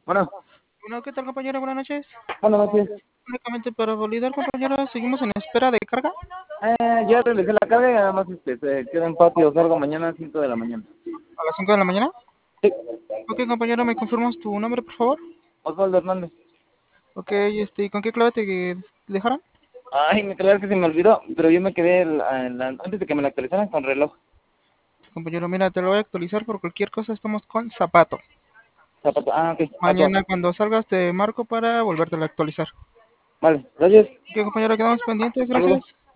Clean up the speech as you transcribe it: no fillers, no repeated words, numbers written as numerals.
Bueno, Bueno, ¿qué tal, compañero? Buenas noches. buenas noches. Únicamente para validar, compañero, seguimos en espera de carga. Ya realicé la carga y además se queda en patio. Salgo mañana a 5 de la mañana. A las 5 de la mañana. Sí, Ok, compañero, ¿me confirmas tu nombre, por favor? Osvaldo Hernández. Ok, ¿y con qué clave te dejaron? Ay, me creas que se me olvidó, pero yo me quedé antes de que me la actualizaran con reloj. Compañero, mira, te lo voy a actualizar por cualquier cosa. Estamos con Zapato. Zapato. Ah, ok, paso. Mañana, cuando salgas, te marco para volverte a actualizar. Vale, gracias. Ok, compañero, quedamos pendientes. Saludos. Gracias.